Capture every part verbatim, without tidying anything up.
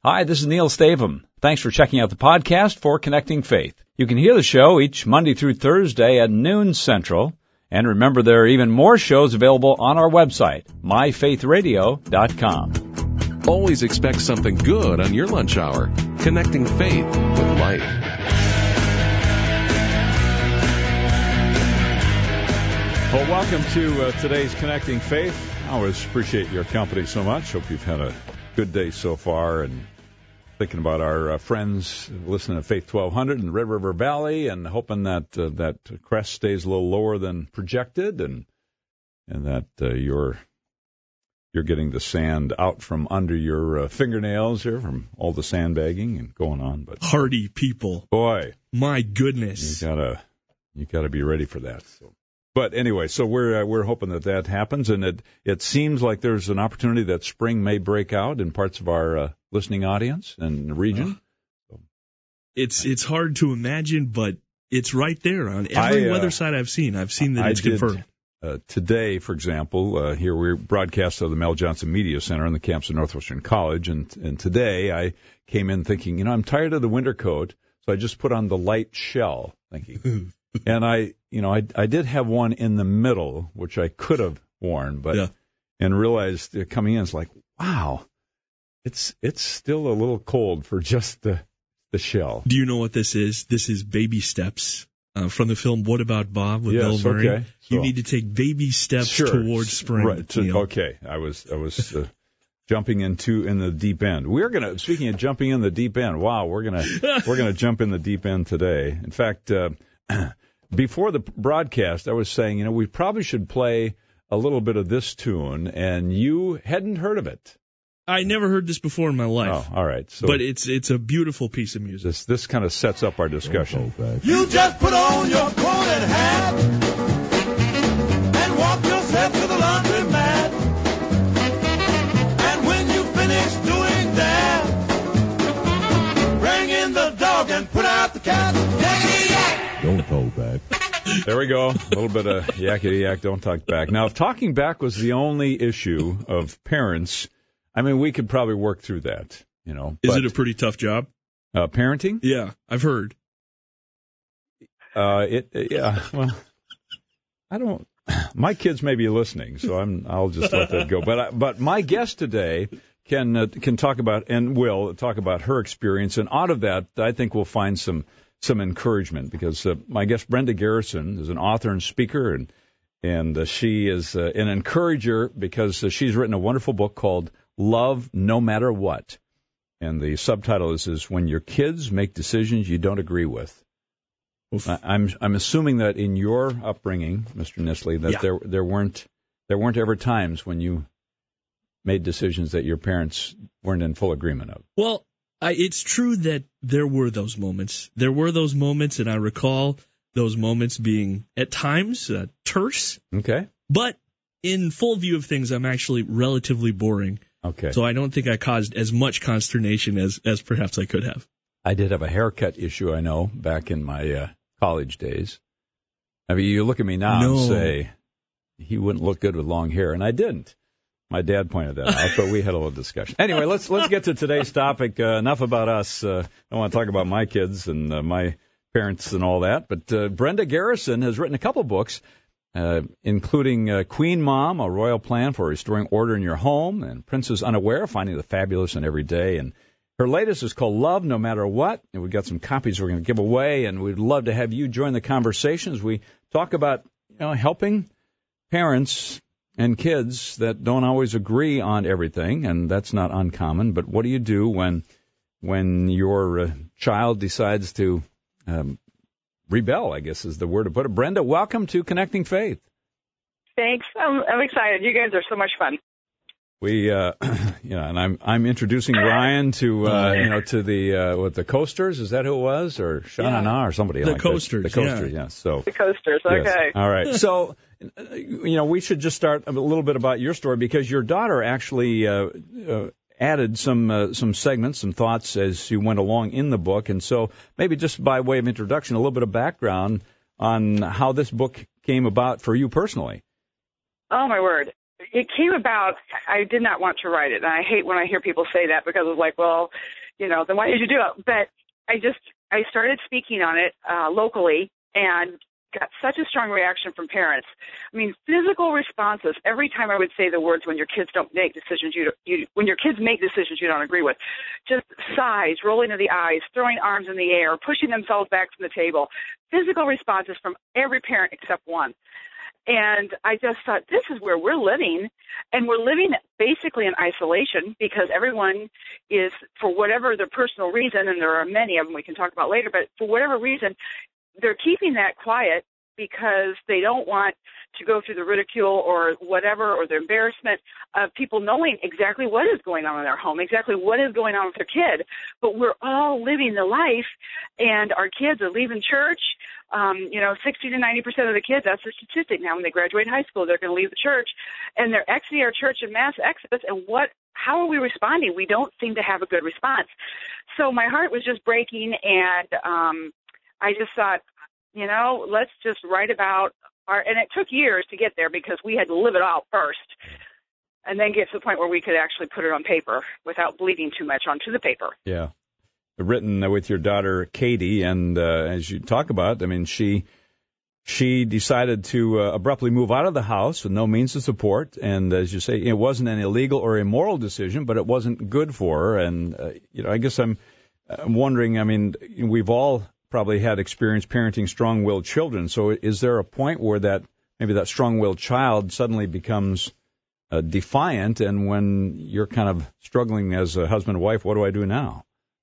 Hi, this is Neil Stavum. Thanks for checking out the podcast for Connecting Faith. You can hear the show each Monday through Thursday at noon Central. And remember, there are even more shows available on our website, my faith radio dot com. Always expect something good on your lunch hour. Connecting faith with life. Well, welcome to uh, today's Connecting Faith. I always appreciate your company so much. Hope you've had a good day so far, and thinking about our uh, friends listening to Faith twelve hundred in the Red River Valley, and hoping that uh, that crest stays a little lower than projected, and and that uh, you're you're getting the sand out from under your uh, fingernails here from all the sandbagging and going on. But hardy people, boy, my goodness, you gotta you gotta be ready for that. So. But anyway, so we're uh, we're hoping that that happens, and it it seems like there's an opportunity that spring may break out in parts of our uh, listening audience and the region. Uh, it's it's hard to imagine, but it's right there on every I, uh, weather site I've seen. I've seen that I it's did, confirmed. Uh, today, for example, uh, here we're broadcast of the Mel Johnson Media Center on the campus of Northwestern College, and and today I came in thinking, you know, I'm tired of the winter coat, so I just put on the light shell, thinking. And I, you know, I, I did have one in the middle, which I could have worn, but yeah. and realized coming in, it's like, wow, it's it's still a little cold for just the the shell. Do you know what this is? This is Baby Steps uh, from the film What About Bob with yes, Bill Murray. Okay. You so, need to take baby steps sure, towards spring. Right. To, okay, I was I was. Uh, Jumping into in the deep end. We're gonna. Speaking of jumping in the deep end, wow, we're gonna we're gonna jump in the deep end today. In fact. Uh, Before the broadcast, I was saying, you know, we probably should play a little bit of this tune, and you hadn't heard of it. I never heard this before in my life. Oh, all right. So but it's it's a beautiful piece of music. This this kind of sets up our discussion. You just put on your coat and hat and walk yourself to the laundromat. And when you finish doing that, bring in the dog and put out the cat. Don't hold back. There we go. A little bit of yakety yak, don't talk back. Now, if talking back was the only issue of parents, I mean, we could probably work through that, you know. Is but, it a pretty tough job? Uh, parenting? Yeah, I've heard. Uh, it, yeah, well, I don't, my kids may be listening, so I'm, I'll just let that go. But, I, but my guest today can, uh, can talk about, and will talk about her experience, and out of that, I think we'll find some, some encouragement, because uh, my guest Brenda Garrison is an author and speaker, and and uh, she is uh, an encourager, because uh, she's written a wonderful book called Love No Matter What, and the subtitle is, is When Your Kids Make Decisions You Don't Agree With. I, I'm I'm assuming that in your upbringing, Mister Nisley, that yeah. there there weren't there weren't ever times when you made decisions that your parents weren't in full agreement of. Well, I, it's true that there were those moments. There were those moments, and I recall those moments being, at times, uh, terse. Okay. But in full view of things, I'm actually relatively boring. Okay. So I don't think I caused as much consternation as, as perhaps I could have. I did have a haircut issue, I know, back in my uh, college days. I mean, you look at me now no. and say, he wouldn't look good with long hair, and I didn't. My dad pointed that out, but we had a little discussion. Anyway, let's let's get to today's topic. Uh, enough about us. Uh, I want to talk about my kids and uh, my parents and all that. But uh, Brenda Garrison has written a couple books, uh, including uh, Queen Mom, A Royal Plan for Restoring Order in Your Home, and Princess Unaware, Finding the Fabulous in Every Day. And her latest is called Love No Matter What. And we've got some copies we're going to give away, and we'd love to have you join the conversation as we talk about, you know, helping parents and kids that don't always agree on everything, and that's not uncommon. But what do you do when when your uh, child decides to um, rebel, I guess is the word to put it. Brenda, welcome to Connecting Faith. Thanks. I'm, I'm excited. You guys are so much fun. We, uh, you know, and I'm I'm introducing Ryan to, uh, you know, to the uh, what the Coasters. Is that who it was, or Shanana, yeah. or somebody the like Coasters, that? The Coasters, yeah. yes. So the Coasters. Okay. Yes. All right. So, you know, we should just start a little bit about your story, because your daughter actually uh, uh, added some uh, some segments, some thoughts as you went along in the book, and so maybe just by way of introduction, a little bit of background on how this book came about for you personally. Oh my word. it came about, I did not want to write it. And I hate when I hear people say that because it's like, well, you know, then why did you do it? But I just, I started speaking on it uh, locally and got such a strong reaction from parents. I mean, physical responses every time I would say the words when your kids don't make decisions you, you when your kids make decisions you don't agree with. Just sighs, rolling of the eyes, throwing arms in the air, pushing themselves back from the table. Physical responses from every parent except one. And I just thought, this is where we're living, and we're living basically in isolation because everyone is, for whatever their personal reason, and there are many of them we can talk about later, but for whatever reason, they're keeping that quiet because they don't want to go through the ridicule or whatever, or the embarrassment of people knowing exactly what is going on in their home, exactly what is going on with their kid. But we're all living the life, and our kids are leaving church. Um, you know, sixty to ninety percent of the kids, that's the statistic now, when they graduate high school, they're going to leave the church, and they're exiting our church in mass exodus. And what, how are we responding? We don't seem to have a good response. So my heart was just breaking, and um, I just thought, you know, let's just write about our, and it took years to get there because we had to live it out first and then get to the point where we could actually put it on paper without bleeding too much onto the paper. Yeah. Written with your daughter, Katie, and uh, as you talk about, I mean, she she decided to uh, abruptly move out of the house with no means of support, and as you say, it wasn't an illegal or immoral decision, but it wasn't good for her, and, uh, you know, I guess I'm, I'm wondering, I mean, we've all probably had experience parenting strong-willed children. So is there a point where that maybe that strong-willed child suddenly becomes uh, defiant, and when you're kind of struggling as a husband and wife, what do I do now?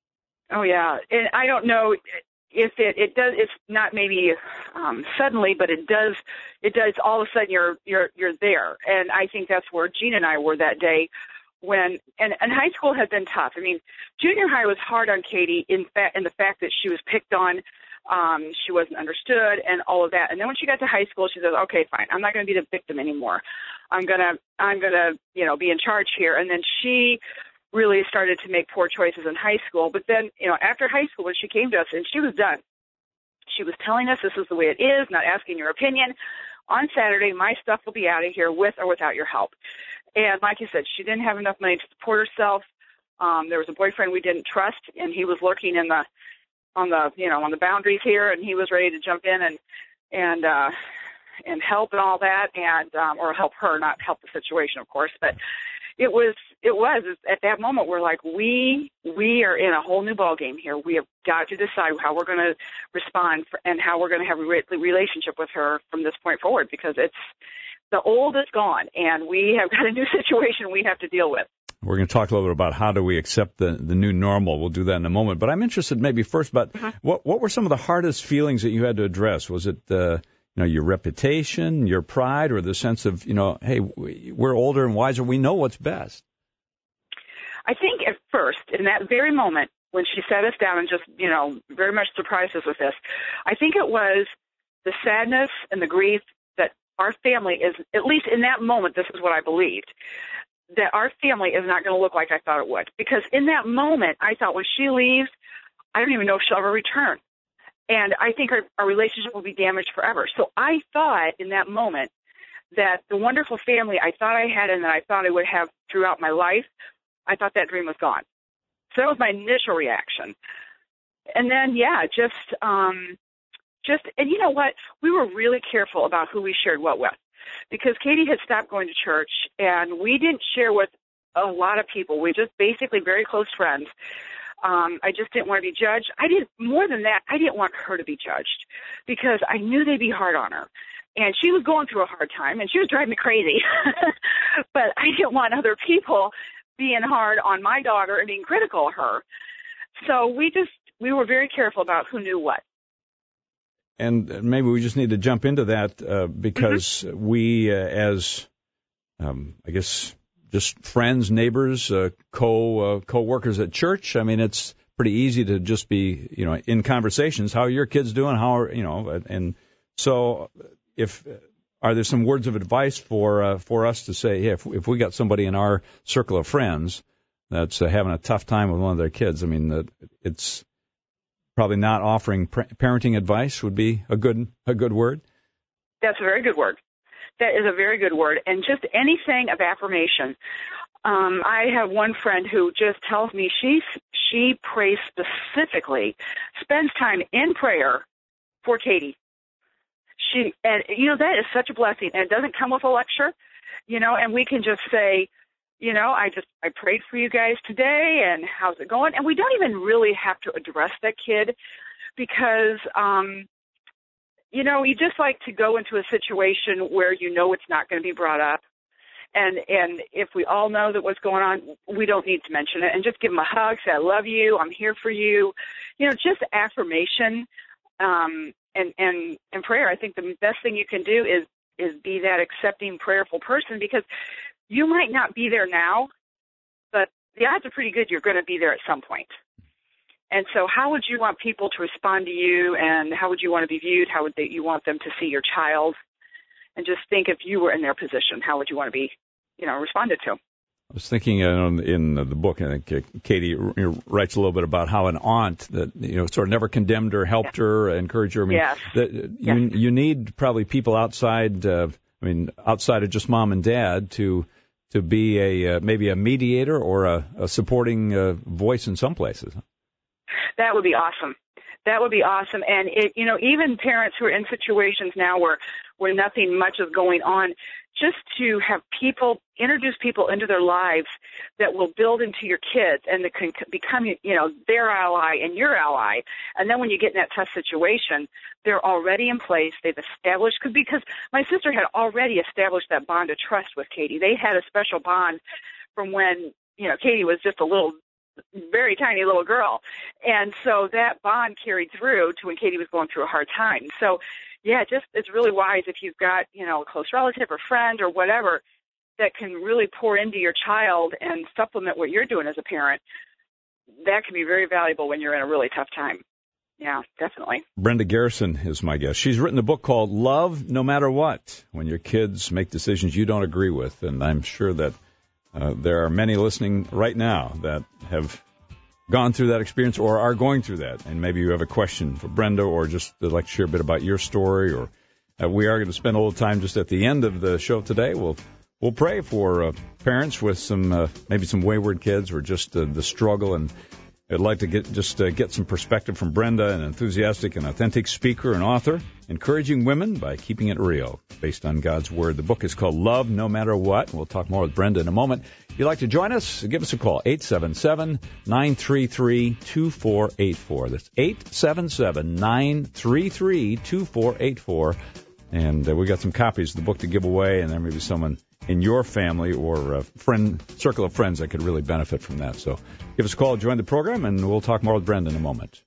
Oh yeah, and I don't know if it it does. It's not maybe um, suddenly, but it does. It does. All of a sudden, you're you're you're there, and I think that's where Gene and I were that day. When and, and high school had been tough. I mean, junior high was hard on Katie in fact, in the fact that she was picked on, um, she wasn't understood, and all of that. And then when she got to high school, she says, "Okay, fine, I'm not going to be the victim anymore. I'm gonna, I'm gonna, you know, be in charge here." And then she really started to make poor choices in high school. But then, you know, after high school, when she came to us, and she was done, she was telling us this is the way it is, not asking your opinion. On Saturday, my stuff will be out of here with or without your help. And like you said, she didn't have enough money to support herself. Um, there was a boyfriend we didn't trust, and he was lurking in the, on the, you know, on the boundaries here, and he was ready to jump in and, and, uh, and help and all that, and, um, or help her, not help the situation, of course. But it was, it was at that moment, we're like, we, we are in a whole new ballgame here. We have got to decide how we're going to respond for, and how we're going to have a re- relationship with her from this point forward, because it's, the old is gone, and we have got a new situation we have to deal with. We're going to talk a little bit about how do we accept the, the new normal. We'll do that in a moment. But I'm interested maybe first about mm-hmm. what what were some of the hardest feelings that you had to address? Was it uh, you know, your reputation, your pride, or the sense of, you know, hey, we're older and wiser, we know what's best? I think at first, in that very moment, when she sat us down and just, you know, very much surprised us with this, I think it was the sadness and the grief that our family is, at least in that moment, this is what I believed, that our family is not going to look like I thought it would. Because in that moment, I thought when she leaves, I don't even know if she'll ever return. And I think our, our relationship will be damaged forever. So I thought in that moment that the wonderful family I thought I had and that I thought I would have throughout my life, I thought that dream was gone. So that was my initial reaction. And then, yeah, just, um, just, and you know what? We were really careful about who we shared what with, because Katie had stopped going to church, and we didn't share with a lot of people. We just basically very close friends. Um, I just didn't want to be judged. I didn't, more than that, I didn't want her to be judged, because I knew they'd be hard on her. And she was going through a hard time, and she was driving me crazy. But I didn't want other people being hard on my daughter and being critical of her. So we just, we were very careful about who knew what. And maybe we just need to jump into that uh, because mm-hmm. we, uh, as, um, I guess, just friends, neighbors, uh, co uh, co-workers at church, I mean, it's pretty easy to just be, you know, in conversations, how are your kids doing, how are, you know, and so if, are there some words of advice for uh, for us to say, yeah, if, if we got somebody in our circle of friends that's uh, having a tough time with one of their kids, I mean, uh, it's probably not offering parenting advice would be a good a good word. That's a very good word. That is a very good word. And just anything of affirmation. Um, I have one friend who just tells me she, she prays specifically, spends time in prayer for Katie. She, and you know, that is such a blessing, and it doesn't come with a lecture, you know, and we can just say, you know, I just, I prayed for you guys today, and how's it going? And we don't even really have to address that kid because, um, you know, you just like to go into a situation where you know it's not going to be brought up. And, and if we all know that what's going on, we don't need to mention it, and just give them a hug, say, I love you, I'm here for you. You know, just affirmation, um, and, and, and prayer. I think the best thing you can do is, is be that accepting, prayerful person, because you might not be there now, but the odds are pretty good you're going to be there at some point. And so how would you want people to respond to you, and how would you want to be viewed? How would they, you want them to see your child? And just think, if you were in their position, how would you want to be, you know, responded to? I was thinking uh, in the book, I think uh, Katie writes a little bit about how an aunt that, you know, sort of never condemned her, helped yeah. her, encouraged her. I mean, yes. that, yes. you, you need probably people outside, uh, I mean, outside of just mom and dad to to be a uh, maybe a mediator or a, a supporting uh, voice in some places. That would be awesome. That would be awesome. And, it, you know, even parents who are in situations now where, where nothing much is going on, just to have people, introduce people into their lives that will build into your kids and that can become, you know, their ally and your ally. And then when you get in that tough situation, they're already in place. They've established, cause, because my sister had already established that bond of trust with Katie. They had a special bond from when, you know, Katie was just a little, very tiny little girl. And so that bond carried through to when Katie was going through a hard time. So, yeah, just it's really wise if you've got, you know, a close relative or friend or whatever that can really pour into your child and supplement what you're doing as a parent. That can be very valuable when you're in a really tough time. Yeah, definitely. Brenda Garrison is my guest. She's written a book called Love No Matter What, When Your Kids Make Decisions You Don't Agree With. And I'm sure that uh, there are many listening right now that have gone through that experience or are going through that, and maybe you have a question for Brenda or just would like to share a bit about your story. Or uh, we are going to spend a little time just at the end of the show today. We'll we'll pray for uh, parents with some uh, maybe some wayward kids or just uh, the struggle. And I'd like to get just uh, get some perspective from Brenda, an enthusiastic and authentic speaker and author, encouraging women by keeping it real, based on God's Word. The book is called Love No Matter What. We'll talk more with Brenda in a moment. If you'd like to join us, give us a call, eight seven seven, nine three three, two four eight four. That's eight seven seven, nine three three, two four eight four. And uh, we got some copies of the book to give away, and there may be someone in your family or a friend, circle of friends that could really benefit from that. So give us a call, join the program, and we'll talk more with Brenda in a moment.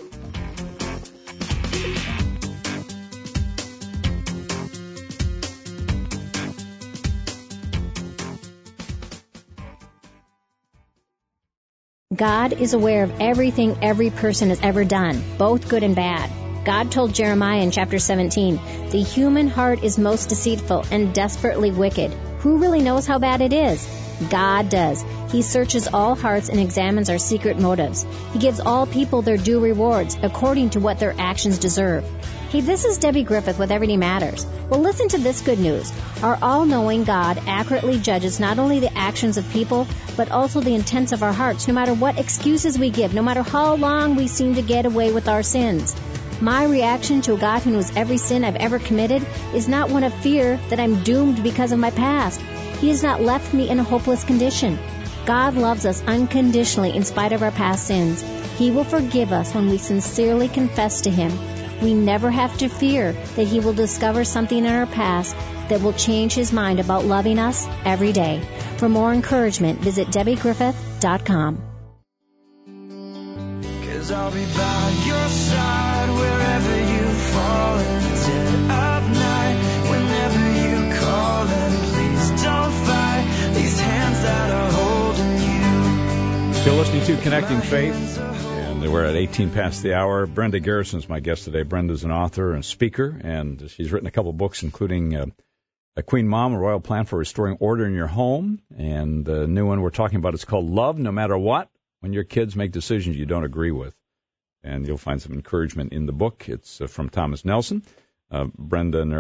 God is aware of everything every person has ever done, both good and bad. God told Jeremiah in chapter seventeen, the human heart is most deceitful and desperately wicked. Who really knows how bad it is? God does. He searches all hearts and examines our secret motives. He gives all people their due rewards according to what their actions deserve. Hey, this is Debbie Griffith with Everyday Matters. Well, listen to this good news. Our all-knowing God accurately judges not only the actions of people, but also the intents of our hearts, no matter what excuses we give, no matter how long we seem to get away with our sins. My reaction to a God who knows every sin I've ever committed is not one of fear that I'm doomed because of my past. He has not left me in a hopeless condition. God loves us unconditionally in spite of our past sins. He will forgive us when we sincerely confess to Him. We never have to fear that He will discover something in our past that will change His mind about loving us every day. For more encouragement, visit Debbie Griffith dot com. Cause I'll be by your side wherever you fall in the dead of night. Whenever you call, and please don't fight these hands that are holding you. Still listening to Connecting Faith, and we're at eighteen past the hour. Brenda Garrison is my guest today. Brenda's an author and speaker, and she's written a couple books, including uh, A Queen Mom, A Royal Plan for Restoring Order in Your Home, and the new one we're talking about is called Love No Matter What, When Your Kids Make Decisions You Don't Agree With. And you'll find some encouragement in the book. It's uh, from Thomas Nelson. Uh, Brenda and her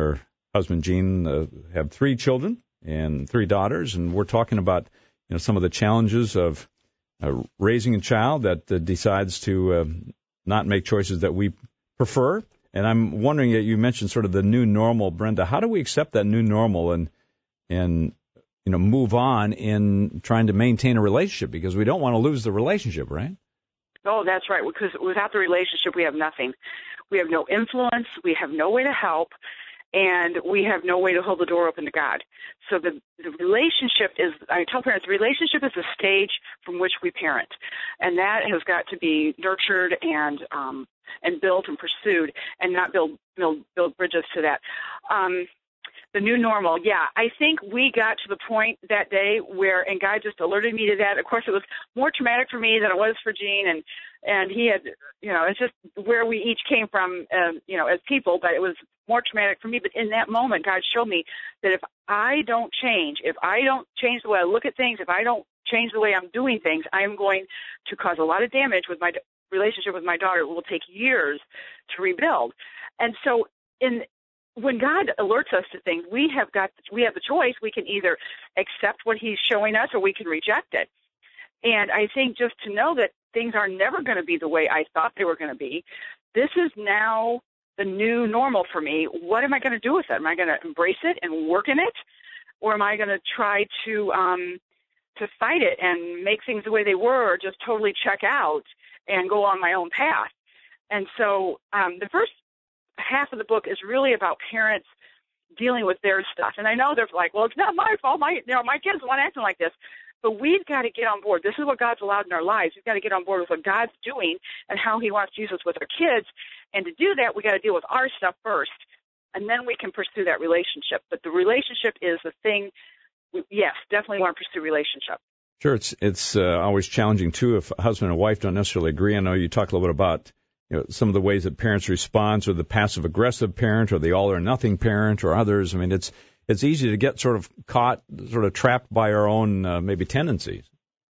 husband Gene uh, have three children and three daughters, and we're talking about you know some of the challenges of uh, raising a child that uh, decides to uh, not make choices that we prefer. And I'm wondering, you mentioned sort of the new normal, Brenda. How do we accept that new normal and and you know move on in trying to maintain a relationship, because we don't want to lose the relationship, right? Oh, that's right. Because without the relationship, we have nothing. We have no influence. We have no way to help. And we have no way to hold the door open to God. So the, the relationship is, I tell parents, the relationship is the stage from which we parent. And that has got to be nurtured and um, and built and pursued, and not build build, build bridges to that. Um, the new normal, yeah. I think we got to the point that day where, and God just alerted me to that. Of course, it was more traumatic for me than it was for Gene, and and he had, you know, it's just where we each came from, um, you know, as people, but it was more traumatic for me. But in that moment, God showed me that if I don't change, if I don't change the way I look at things, if I don't change the way I'm doing things, I am going to cause a lot of damage with my relationship with my daughter. It will take years to rebuild. And so in when God alerts us to things, we have got we have the choice. We can either accept what he's showing us, or we can reject it. And I think just to know that things are never going to be the way I thought they were going to be, this is now the new normal for me. What am I going to do with it? Am I going to embrace it and work in it, or am I going to try to um, to fight it and make things the way they were, or just totally check out and go on my own path? And so um, the first half of the book is really about parents dealing with their stuff. And I know they're like, well, it's not my fault. My, you know, my kids weren't acting like this. But we've got to get on board. This is what God's allowed in our lives. We've got to get on board with what God's doing and how he wants to use us with our kids. And to do that, we got to deal with our stuff first, and then we can pursue that relationship. But the relationship is the thing. We, yes, definitely want to pursue relationship. Sure, it's it's uh, always challenging too if husband and wife don't necessarily agree. I know you talk a little bit about you know some of the ways that parents respond, or the passive aggressive parent, or the all or nothing parent, or others. I mean, it's it's easy to get sort of caught, sort of trapped by our own uh, maybe tendencies.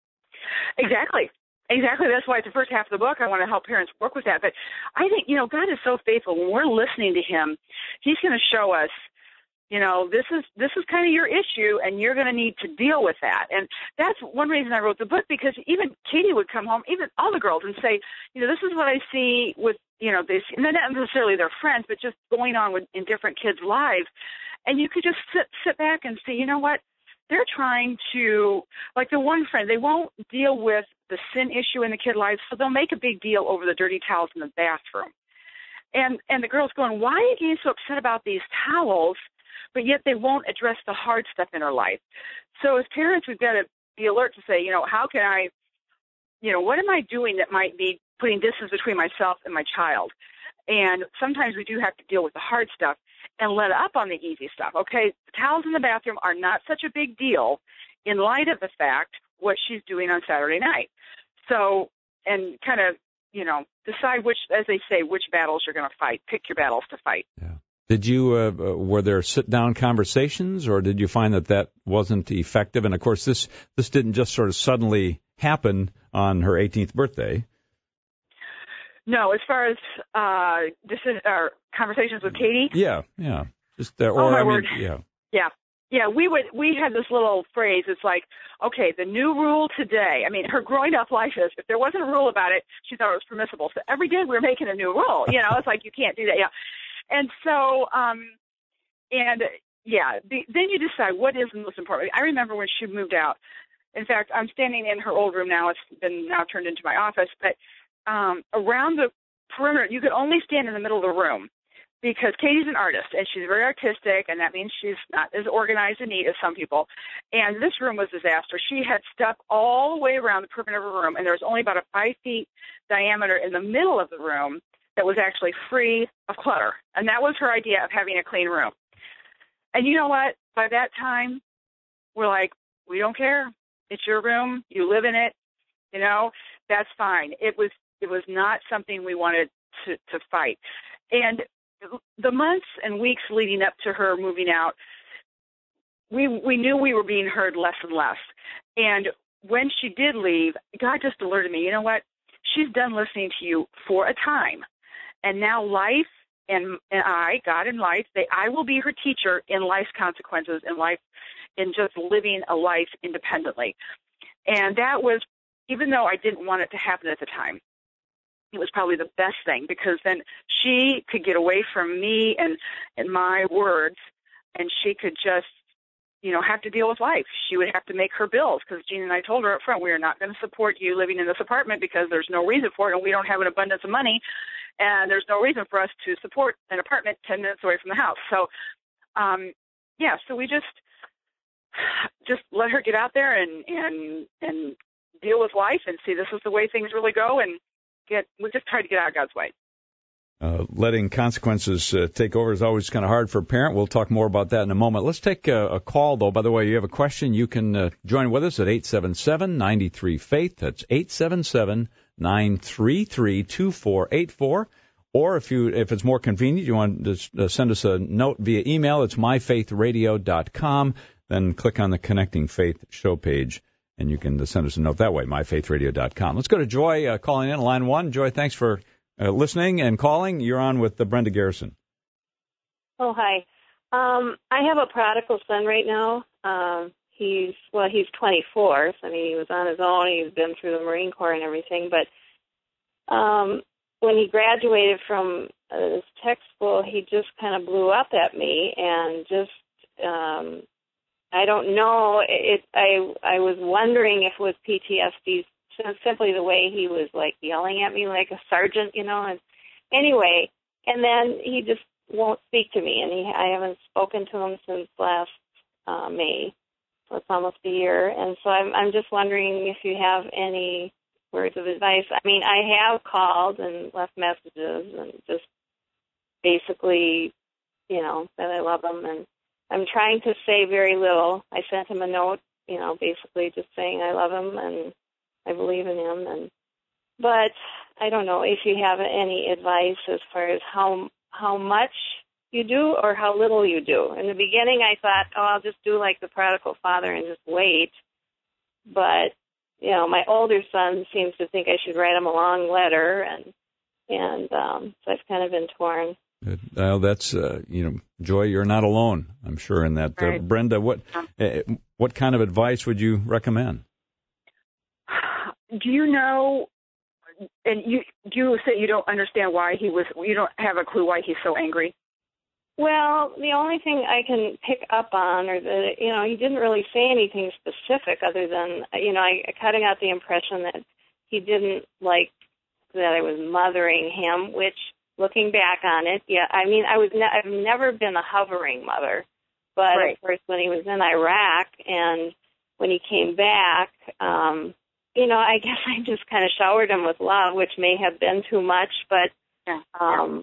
Exactly. Exactly. That's why it's the first half of the book. I want to help parents work with that. But I think, you know, God is so faithful. When we're listening to him, he's going to show us, you know, this is this is kind of your issue, and you're going to need to deal with that. And that's one reason I wrote the book, because even Katie would come home, even all the girls, and say, you know, this is what I see with, you know, this, and they're not necessarily their friends, but just going on with, in different kids' lives. And you could just sit sit back and see, you know what, they're trying to, like the one friend, they won't deal with the sin issue in the kid lives, so they'll make a big deal over the dirty towels in the bathroom. And and the girl's going, why are you getting so upset about these towels, but yet they won't address the hard stuff in her life? So as parents, we've got to be alert to say, you know, how can I, you know, what am I doing that might be putting distance between myself and my child? And sometimes we do have to deal with the hard stuff and let up on the easy stuff. Okay, the towels in the bathroom are not such a big deal in light of the fact what she's doing on Saturday night. So, and kind of, you know, decide which, as they say, which battles you're going to fight. Pick your battles to fight. Yeah. Did you, uh, were there sit-down conversations, or did you find that that wasn't effective? And, of course, this this didn't just sort of suddenly happen on her eighteenth birthday. No, as far as uh, this is our conversations with Katie. Yeah, yeah. Just uh, or oh my I mean, word. yeah. Yeah. Yeah, we would. We had this little phrase. It's like, okay, the new rule today. I mean, her growing up life is, if there wasn't a rule about it, she thought it was permissible. So every day we were making a new rule. You know, it's like you can't do that. Yeah, and so, um, and yeah, the, then you decide what is the most important. I remember when she moved out. In fact, I'm standing in her old room now. It's been now turned into my office, but um, around the perimeter, you could only stand in the middle of the room, because Katie's an artist, and she's very artistic, and that means she's not as organized and neat as some people. And this room was a disaster. She had stuff all the way around the perimeter of her room, and there was only about a five feet diameter in the middle of the room that was actually free of clutter. And that was her idea of having a clean room. And you know what? By that time, we're like, we don't care. It's your room. You live in it. You know, that's fine. It was it was not something we wanted to, to fight. And the months and weeks leading up to her moving out, we we knew we were being heard less and less. And when she did leave, God just alerted me, you know what? She's done listening to you for a time. And now life and, and I, God and life, say, I will be her teacher in life's consequences, in life, in just living a life independently. And that was, even though I didn't want it to happen at the time, it was probably the best thing, because then she could get away from me and, and my words, and she could just, you know, have to deal with life. She would have to make her bills, because Jean and I told her up front, we are not going to support you living in this apartment because there's no reason for it, and we don't have an abundance of money, and there's no reason for us to support an apartment ten minutes away from the house. So, um, yeah, so we just just let her get out there and, and, and deal with life and see this is the way things really go, and get we just try to get out of God's way. Uh, letting consequences uh, take over is always kind of hard for a parent. We'll talk more about that in a moment. Let's take a, a call, though. By the way, you have a question, you can uh, join with us at eight seven seven, nine three, faith. That's eight seven seven, nine three three, two four eight four. Or if you if it's more convenient, you want to uh, send us a note via email, it's my faith radio dot com. Then click on the Connecting Faith show page, and you can uh, send us a note that way, my faith radio dot com. Let's go to Joy uh, calling in, line one. Joy, thanks for Uh, listening and calling. You're on with uh, Brenda Garrison. Oh, hi. Um, I have a prodigal son right now. Um, he's, well, he's twenty-four. So, I mean, he was on his own. He's been through the Marine Corps and everything. But um, when he graduated from uh, his tech school, he just kind of blew up at me and just, um, I don't know. It, I, I was wondering if it was P T S D, simply the way he was, like, yelling at me like a sergeant, you know. And anyway, and then he just won't speak to me, and he, I haven't spoken to him since last uh, May, so it's almost a year. And so I'm, I'm just wondering if you have any words of advice. I mean, I have called and left messages and just basically, you know, that I love him, and I'm trying to say very little. I sent him a note, you know, basically just saying I love him and I believe in him, and but I don't know if you have any advice as far as how how much you do or how little you do. In the beginning, I thought, oh, I'll just do like the prodigal father and just wait. But you know, my older son seems to think I should write him a long letter, and and um, so I've kind of been torn. Well, that's uh, you know, Joy, you're not alone, I'm sure, in that. Right. Uh, Brenda, what uh, what kind of advice would you recommend? Do you know, and you do you say you don't understand why he was, you don't have a clue why he's so angry? Well, the only thing I can pick up on, or the, you know, he didn't really say anything specific other than, you know, I, I kind of got the impression that he didn't like that I was mothering him, which, looking back on it, yeah, I mean, I was ne- I've never been a hovering mother, but right. Of course, when he was in Iraq and when he came back, um, you know, I guess I just kind of showered him with love, which may have been too much, but yeah. um,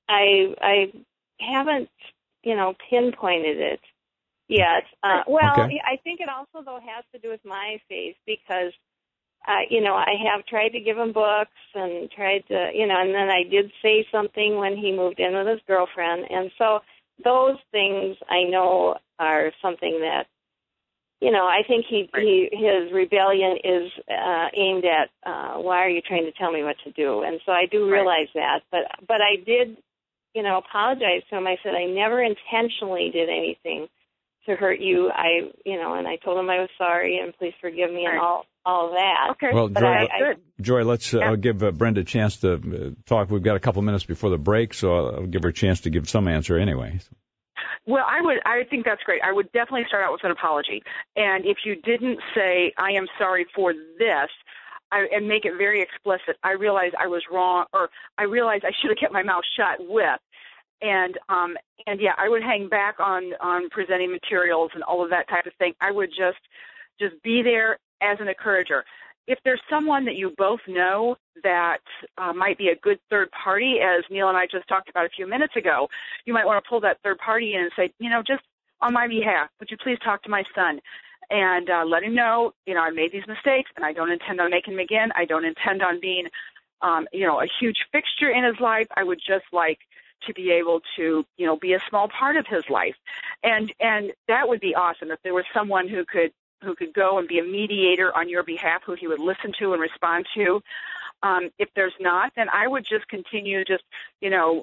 I I haven't, you know, pinpointed it yet. Uh, well, okay. I think it also, though, has to do with my faith because, uh, you know, I have tried to give him books and tried to, you know, and then I did say something when he moved in with his girlfriend. And so those things I know are something that, you know, I think he, he his rebellion is uh, aimed at uh, why are you trying to tell me what to do? And so I do realize that. But but I did, you know, apologize to him. I said I never intentionally did anything to hurt you. I, you know, and I told him I was sorry and please forgive me and all all of that. Okay. Well, but Joy, I, I, Joy, let's uh, yeah. I'll give uh, Brenda a chance to uh, talk. We've got a couple minutes before the break, so I'll, I'll give her a chance to give some answer anyway. Well, I would. I think that's great. I would definitely start out with an apology. And if you didn't say, I am sorry for this, I, and make it very explicit, I realize I was wrong, or I realize I should have kept my mouth shut with. And, um, and yeah, I would hang back on, on presenting materials and all of that type of thing. I would just, just be there as an encourager. If there's someone that you both know that uh, might be a good third party, as Neil and I just talked about a few minutes ago, you might want to pull that third party in and say, you know, just on my behalf, would you please talk to my son and uh, let him know, you know, I made these mistakes and I don't intend on making them again. I don't intend on being, um, you know, a huge fixture in his life. I would just like to be able to, you know, be a small part of his life. And, and that would be awesome if there was someone who could, who could go and be a mediator on your behalf, who he would listen to and respond to. Um, if there's not, then I would just continue just, you know, just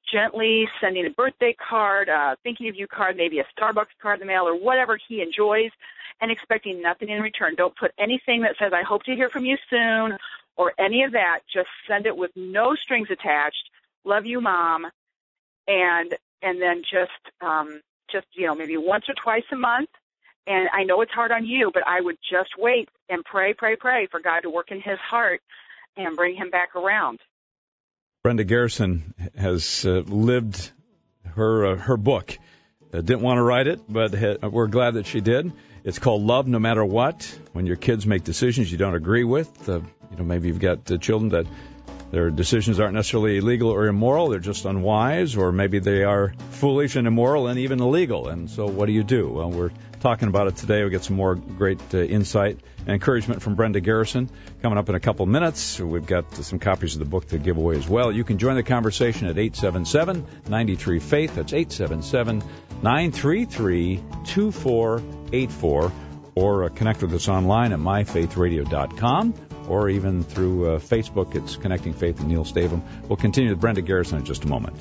gently sending a birthday card, uh, thinking of you card, maybe a Starbucks card in the mail or whatever he enjoys, and expecting nothing in return. Don't put anything that says, I hope to hear from you soon, or any of that. Just send it with no strings attached. Love you, Mom. And and then just, um, just you know, maybe once or twice a month. And I know it's hard on you, but I would just wait and pray, pray, pray for God to work in his heart and bring him back around. Brenda Garrison has uh, lived her uh, her book. Uh, didn't want to write it, but ha- we're glad that she did. It's called Love No Matter What. When your kids make decisions you don't agree with, uh, you know, maybe you've got uh, children that their decisions aren't necessarily illegal or immoral, they're just unwise, or maybe they are foolish and immoral and even illegal. And so what do you do? Well, we're talking about it today. We'll get some more great uh, insight and encouragement from Brenda Garrison coming up in a couple minutes. We've got some copies of the book to give away as well. You can join the conversation at eight seven seven, nine three, faith. That's eight seven seven, nine three three, two four eight four. Or uh, connect with us online at my faith radio dot com, or even through uh, Facebook. It's Connecting Faith and Neil Stavum. We'll continue with Brenda Garrison in just a moment.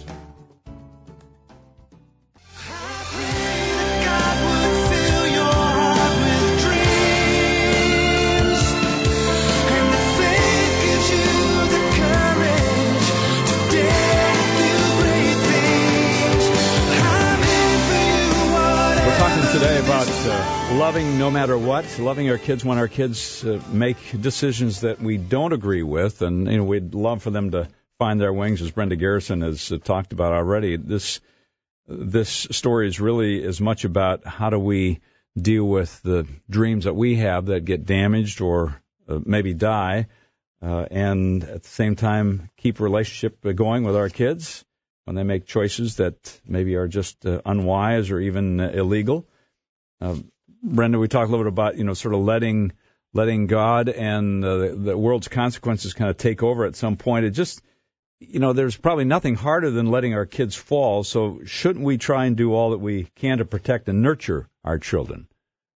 Today about uh, loving no matter what, loving our kids when our kids uh, make decisions that we don't agree with, and you know we'd love for them to find their wings, as Brenda Garrison has uh, talked about already. This this story is really as much about how do we deal with the dreams that we have that get damaged or uh, maybe die, uh, and at the same time keep a relationship going with our kids when they make choices that maybe are just uh, unwise or even uh, illegal. Uh, Brenda, we talked a little bit about, you know, sort of letting letting God and uh, the, the world's consequences kind of take over at some point. It just, you know, there's probably nothing harder than letting our kids fall. So shouldn't we try and do all that we can to protect and nurture our children?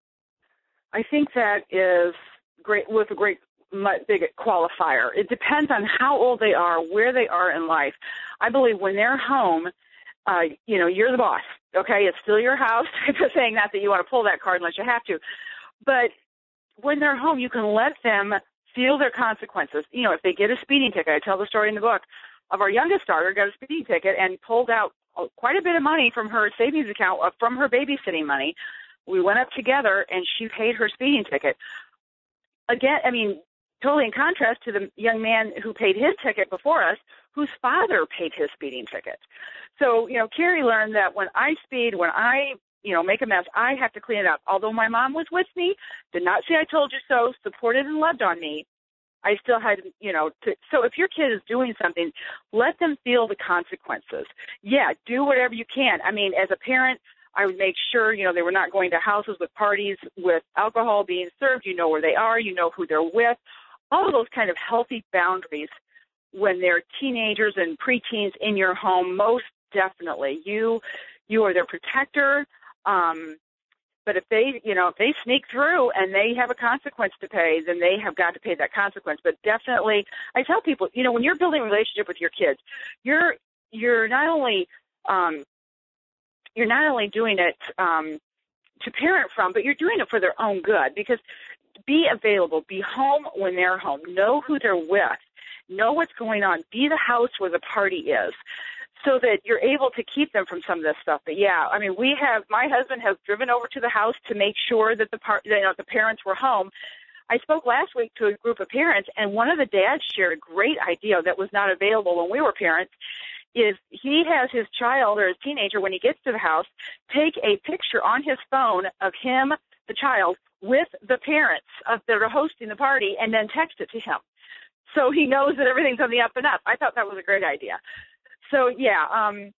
I think that is great with a great big qualifier. It depends on how old they are, where they are in life. I believe when they're home, uh, you know, you're the boss. Okay, it's still your house. I'm just saying that that you want to pull that card unless you have to. But when they're home, you can let them feel their consequences. You know, if they get a speeding ticket, I tell the story in the book of our youngest daughter got a speeding ticket and pulled out quite a bit of money from her savings account, uh, from her babysitting money. We went up together and she paid her speeding ticket. Again, I mean, totally in contrast to the young man who paid his ticket before us, whose father paid his speeding ticket. So, you know, Carrie learned that when I speed, when I, you know, make a mess, I have to clean it up. Although my mom was with me, did not say I told you so, supported and loved on me, I still had, you know, to, so if your kid is doing something, let them feel the consequences. Yeah, do whatever you can. I mean, as a parent, I would make sure, you know, they were not going to houses with parties with alcohol being served. You know where they are. You know who they're with. All of those kind of healthy boundaries when they're teenagers and preteens in your home, most definitely. You you are their protector. Um, but if they, you know, if they sneak through and they have a consequence to pay, then they have got to pay that consequence. But definitely, I tell people, you know, when you're building a relationship with your kids, you're you're not only um, you're not only doing it um, to parent from, but you're doing it for their own good. Because be available, be home when they're home, know who they're with, know what's going on, be the house where the party is, so that you're able to keep them from some of this stuff. But yeah, I mean, we have, my husband has driven over to the house to make sure that the par- you know, the parents were home. I spoke last week to a group of parents, and one of the dads shared a great idea that was not available when we were parents. Is he has his child or his teenager, when he gets to the house, take a picture on his phone of him, the child, with the parents of that are hosting the party, and then text it to him, so he knows that everything's on the up and up. I thought that was a great idea. So yeah, um,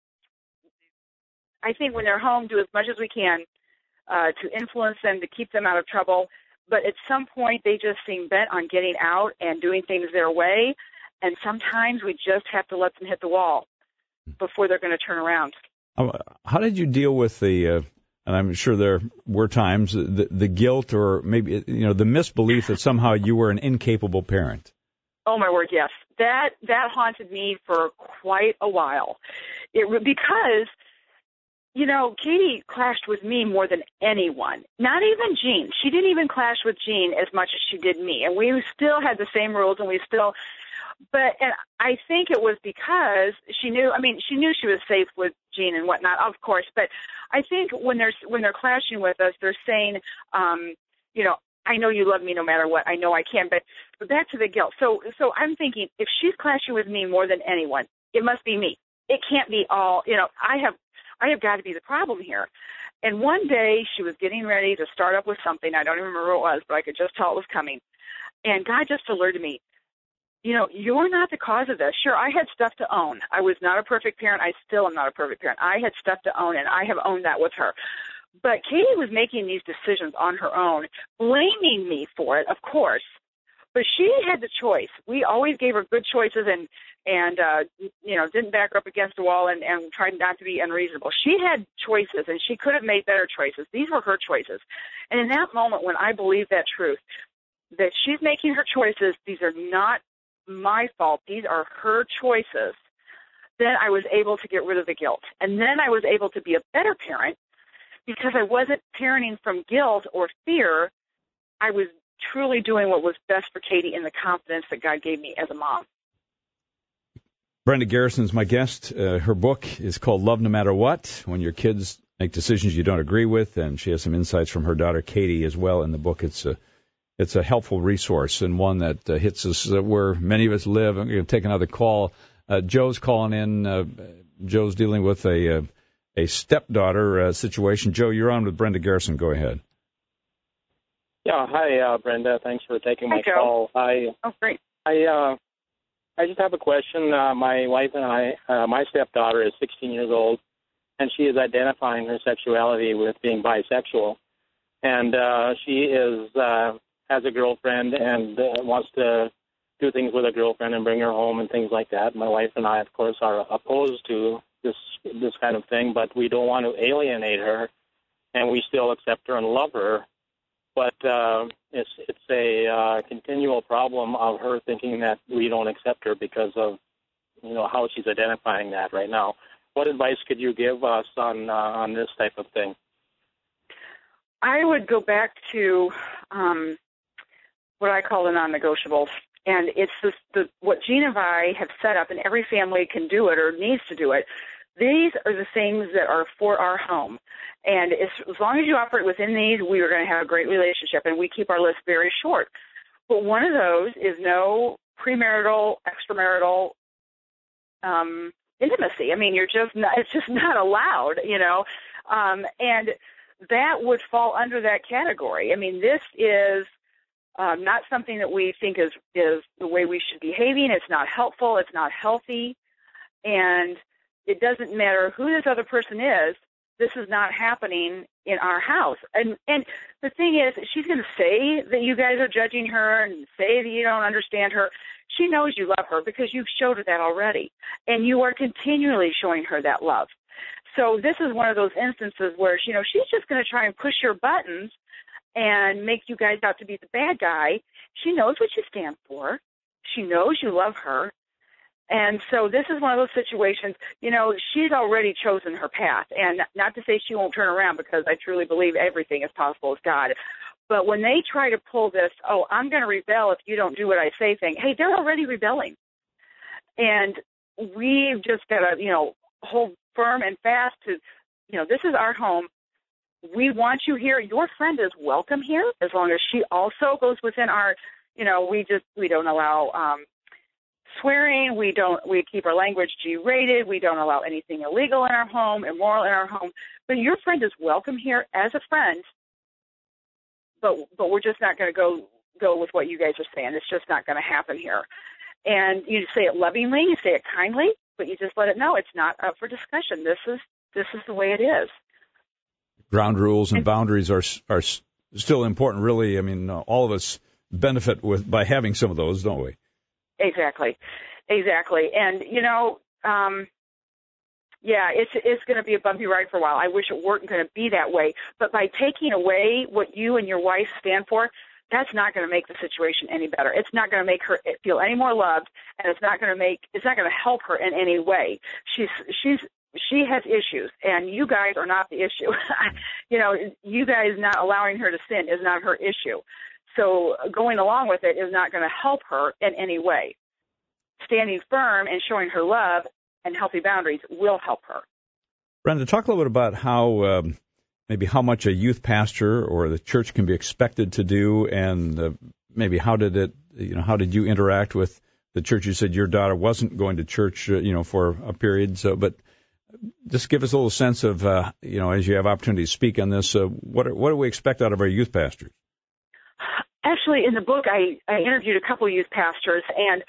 I think when they're home, do as much as we can uh, to influence them, to keep them out of trouble. But at some point, they just seem bent on getting out and doing things their way, and sometimes we just have to let them hit the wall before they're going to turn around. How did you deal with the, uh, and I'm sure there were times, the, the guilt or maybe, you know, the misbelief that somehow you were an incapable parent? Oh, my word, yes. That that haunted me for quite a while. It because, you know, Katie clashed with me more than anyone. Not even Jean. She didn't even clash with Jean as much as she did me. And we still had the same rules, and we still, but, and I think it was because she knew, I mean, she knew she was safe with Jean and whatnot, of course, but I think when they're, when they're clashing with us, they're saying, um, you know, I know you love me no matter what. I know I can, but, but back to the guilt. So, so I'm thinking if she's clashing with me more than anyone, it must be me. It can't be all, you know, I have, I have got to be the problem here. And one day she was getting ready to start up with something. I don't even remember what it was, but I could just tell it was coming. And God just alerted me, you know, you're not the cause of this. Sure, I had stuff to own. I was not a perfect parent. I still am not a perfect parent. I had stuff to own, and I have owned that with her. But Katie was making these decisions on her own, blaming me for it, of course. But she had the choice. We always gave her good choices and, and uh, you know, didn't back her up against the wall and, and tried not to be unreasonable. She had choices, and she could have made better choices. These were her choices. And in that moment when I believed that truth, that she's making her choices, these are not my fault, these are her choices, then I was able to get rid of the guilt. And then I was able to be a better parent because I wasn't parenting from guilt or fear. I was truly doing what was best for Katie in the confidence that God gave me as a mom. Brenda Garrison's my guest. Uh, her book is called Love No Matter What, When Your Kids Make Decisions You Don't Agree With, and she has some insights from her daughter Katie as well in the book. It's a it's a helpful resource and one that uh, hits us uh, where many of us live. I'm going to take another call. Uh, Joe's calling in. Uh, Joe's dealing with a uh, a stepdaughter uh, situation. Joe, you're on with Brenda Garrison. Go ahead. Yeah, hi, uh, Brenda. Thanks for taking my hi, Joe. call. I, oh, great. I, uh, I just have a question. Uh, my wife and I, uh, my stepdaughter is sixteen years old, and she is identifying her sexuality with being bisexual. And uh, she is uh, has a girlfriend and uh, wants to do things with a girlfriend and bring her home and things like that. My wife and I, of course, are opposed to this this kind of thing, but we don't want to alienate her, and we still accept her and love her. But uh, it's it's a uh, continual problem of her thinking that we don't accept her because of, you know, how she's identifying that right now. What advice could you give us on uh, on this type of thing? I would go back to um, what I call the non-negotiables, and it's this, the what Jean and I have set up, and every family can do it or needs to do it. These are the things that are for our home. And as, as long as you operate within these, we are going to have a great relationship, and we keep our list very short. But one of those is no premarital, extramarital um, intimacy. I mean, you're just not, it's just not allowed, you know. Um, and that would fall under that category. I mean, this is um, not something that we think is, is the way we should be behaving. It's not helpful. It's not healthy. And it doesn't matter who this other person is. This is not happening in our house. And and the thing is, she's going to say that you guys are judging her and say that you don't understand her. She knows you love her because you've showed her that already. And you are continually showing her that love. So this is one of those instances where, you know, she's just going to try and push your buttons and make you guys out to be the bad guy. She knows what you stand for. She knows you love her. And so this is one of those situations, you know, she's already chosen her path. And not to say she won't turn around, because I truly believe everything is possible with God. But when they try to pull this, oh, I'm going to rebel if you don't do what I say thing, hey, they're already rebelling. And we've just got to, you know, hold firm and fast to, you know, this is our home. We want you here. Your friend is welcome here, as long as she also goes within our, you know, we just, we don't allow um, swearing. We don't, we keep our language G-rated. We don't allow anything illegal in our home, immoral in our home. But your friend is welcome here as a friend. But, but we're just not going to go, go with what you guys are saying. It's just not going to happen here. And you say it lovingly, you say it kindly, but you just let it know it's not up for discussion. This is, this is the way it is. Ground rules and, and boundaries are, are still important, really. I mean, all of us benefit with, by having some of those, don't we? Exactly, exactly. And, you know, um, yeah, it's it's going to be a bumpy ride for a while. I wish it weren't going to be that way. But by taking away what you and your wife stand for, that's not going to make the situation any better. It's not going to make her feel any more loved, and it's not going to make it's not going to help her in any way. She's she's she has issues, and you guys are not the issue. You know, you guys not allowing her to sin is not her issue. So going along with it is not going to help her in any way. Standing firm and showing her love and healthy boundaries will help her. Brenda, talk a little bit about how um, maybe how much a youth pastor or the church can be expected to do, and uh, maybe how did it, you know, how did you interact with the church? You said your daughter wasn't going to church, uh, you know, for a period. So, but just give us a little sense of, uh, you know, as you have opportunity to speak on this, uh, what are, what do we expect out of our youth pastors? Actually, in the book, I, I interviewed a couple of youth pastors, and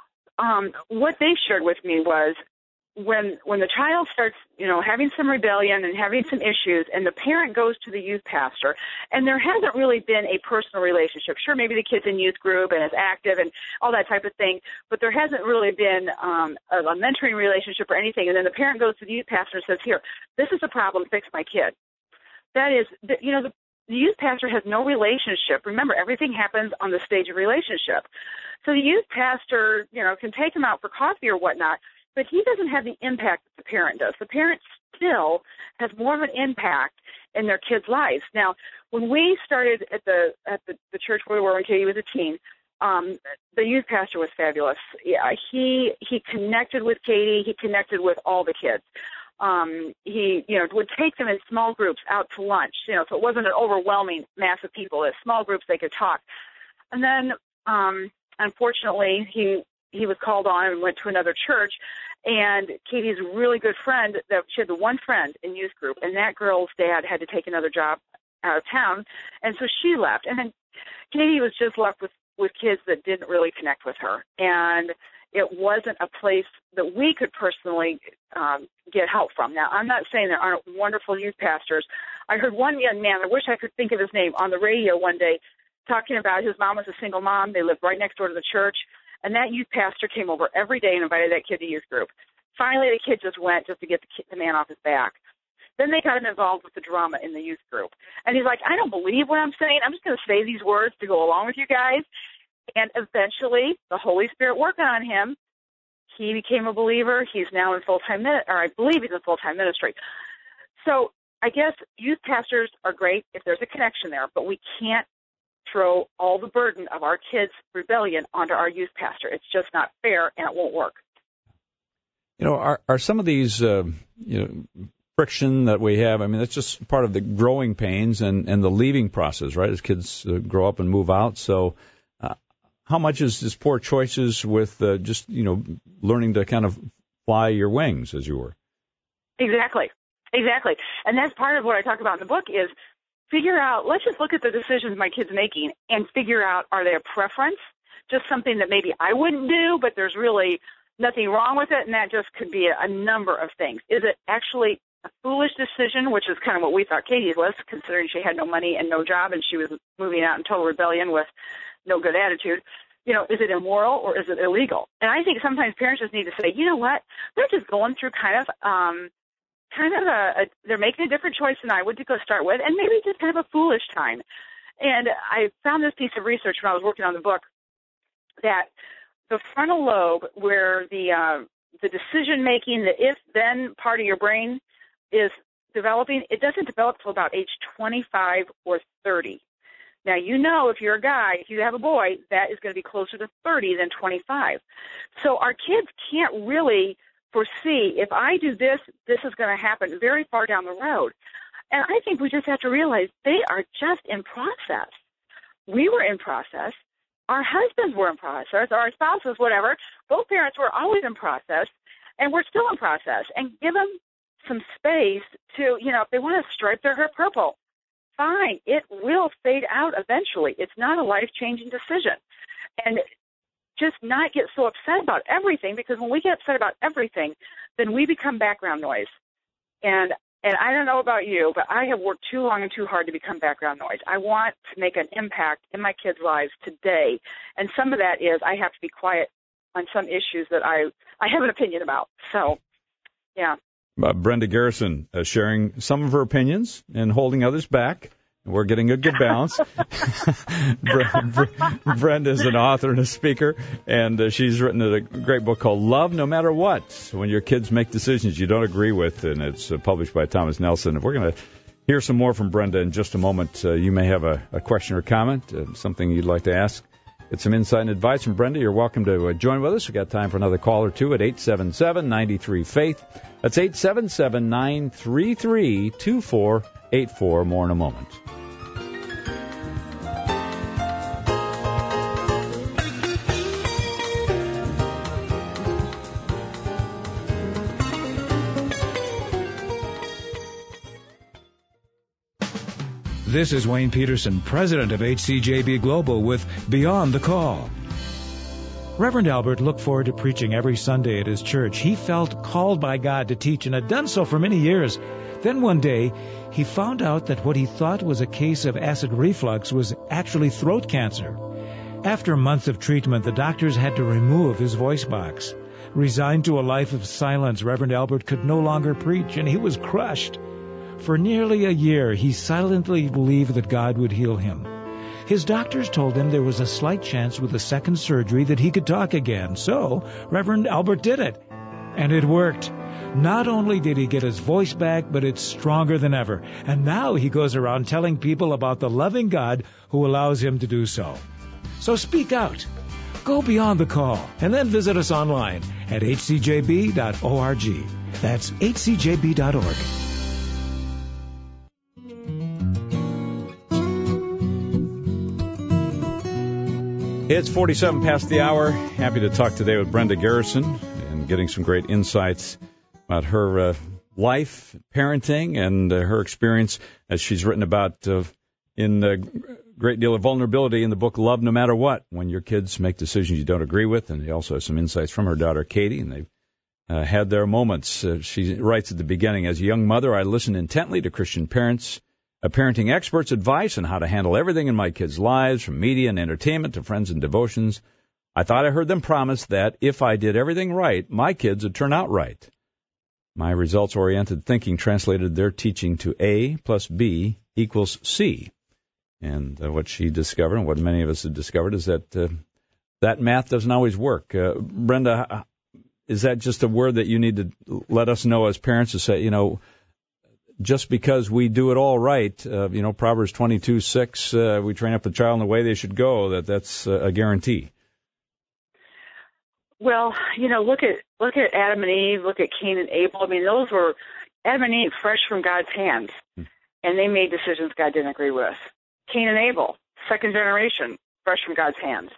um, what they shared with me was when when the child starts, you know, having some rebellion and having some issues, and the parent goes to the youth pastor, and there hasn't really been a personal relationship. Sure, maybe the kid's in youth group and is active and all that type of thing, but there hasn't really been um, a, a mentoring relationship or anything. And then the parent goes to the youth pastor and says, "Here, this is a problem. Fix my kid." That is, you know, the The youth pastor has no relationship. Remember, everything happens on the stage of relationship. So the youth pastor, you know, can take him out for coffee or whatnot, but he doesn't have the impact that the parent does. The parent still has more of an impact in their kids' lives. Now, when we started at the at the, the church where we were when Katie was a teen, um, the youth pastor was fabulous. Yeah, he he connected with Katie. He connected with all the kids. Um, he, you know, would take them in small groups out to lunch, you know, so it wasn't an overwhelming mass of people. In small groups, they could talk. And then, um, unfortunately, he he was called on and went to another church. And Katie's really good friend, that she had the one friend in youth group, and that girl's dad had to take another job out of town, and so she left. And then Katie was just left with with kids that didn't really connect with her, and it wasn't a place that we could personally um, get help from. Now, I'm not saying there aren't wonderful youth pastors. I heard one young man, I wish I could think of his name, on the radio one day talking about his mom was a single mom. They lived right next door to the church, and that youth pastor came over every day and invited that kid to youth group. Finally, the kid just went just to get the, kid, the man off his back. Then they got him involved with the drama in the youth group. And he's like, I don't believe what I'm saying. I'm just going to say these words to go along with you guys. And eventually, the Holy Spirit worked on him. He became a believer. He's now in full-time, or I believe he's in full-time ministry. So I guess youth pastors are great if there's a connection there, but we can't throw all the burden of our kids' rebellion onto our youth pastor. It's just not fair, and it won't work. You know, are are some of these, uh, you know, friction that we have, I mean, that's just part of the growing pains and, and the leaving process, right, as kids uh, grow up and move out. So uh, how much is this poor choices with uh, just, you know, learning to kind of fly your wings, as you were? Exactly. Exactly. And that's part of what I talk about in the book is figure out, let's just look at the decisions my kid's making and figure out, are they a preference, just something that maybe I wouldn't do, but there's really nothing wrong with it, and that just could be a, a number of things. Is it actually a foolish decision, which is kind of what we thought Katie's was, considering she had no money and no job, and she was moving out in total rebellion with no good attitude. You know, is it immoral or is it illegal? And I think sometimes parents just need to say, you know what, they're just going through kind of um, kind of a, a, they're making a different choice than I would to go start with, and maybe just kind of a foolish time. And I found this piece of research when I was working on the book that the frontal lobe, where the uh, the decision making, the if then part of your brain is developing, it doesn't develop till about age twenty-five or thirty. Now, you know, if you're a guy, if you have a boy, that is going to be closer to thirty than twenty-five. So our kids can't really foresee, if I do this, this is going to happen very far down the road. And I think we just have to realize they are just in process. We were in process. Our husbands were in process, or our spouses, whatever. Both parents were always in process, and we're still in process. And give them some space to, you know, if they want to stripe their hair purple, fine. It will fade out eventually. It's not a life-changing decision. And just not get so upset about everything, because when we get upset about everything, then we become background noise. And and I don't know about you, but I have worked too long and too hard to become background noise. I want to make an impact in my kids' lives today. And some of that is I have to be quiet on some issues that I, I have an opinion about. So, yeah. Uh, Brenda Garrison uh, sharing some of her opinions and holding others back. We're getting a good balance. Brenda is an author and a speaker, and uh, she's written a great book called Love No Matter What, When Your Kids Make Decisions You Don't Agree With, and it's uh, published by Thomas Nelson. If we're going to hear some more from Brenda in just a moment, uh, you may have a, a question or comment, uh, something you'd like to ask. Get some insight and advice from Brenda. You're welcome to uh, join with us. We've got time for another call or two at eight seven seven, nine three, faith. That's eight seven seven, nine three three, two four eight four. More in a moment. This is Wayne Peterson, president of H C J B Global, with Beyond the Call. Reverend Albert looked forward to preaching every Sunday at his church. He felt called by God to teach and had done so for many years. Then one day, he found out that what he thought was a case of acid reflux was actually throat cancer. After months of treatment, the doctors had to remove his voice box. Resigned to a life of silence, Reverend Albert could no longer preach, and he was crushed. For nearly a year, he silently believed that God would heal him. His doctors told him there was a slight chance with a second surgery that he could talk again. So, Reverend Albert did it. And it worked. Not only did he get his voice back, but it's stronger than ever. And now he goes around telling people about the loving God who allows him to do so. So speak out. Go beyond the call. And then visit us online at h c j b dot org. That's h c j b dot org. It's forty-seven past the hour. Happy to talk today with Brenda Garrison and getting some great insights about her uh, life, parenting, and uh, her experience as she's written about uh, in a great deal of vulnerability in the book Love No Matter What, When Your Kids Make Decisions You Don't Agree With. And she also has some insights from her daughter, Katie, and they've uh, had their moments. Uh, she writes at the beginning, as a young mother, I listened intently to Christian parents, a parenting expert's advice on how to handle everything in my kids' lives, from media and entertainment to friends and devotions. I thought I heard them promise that if I did everything right, my kids would turn out right. My results-oriented thinking translated their teaching to A plus B equals C. And uh, what she discovered, and what many of us have discovered, is that uh, that math doesn't always work. Uh, Brenda, is that just a word that you need to let us know as parents to say, you know, just because we do it all right, uh, you know, Proverbs twenty-two six, uh, we train up the child in the way they should go, that that's uh, a guarantee? Well, you know, look at look at Adam and Eve, look at Cain and Abel. I mean, those were Adam and Eve fresh from God's hands, hmm. and they made decisions God didn't agree with. Cain and Abel, second generation, fresh from God's hands.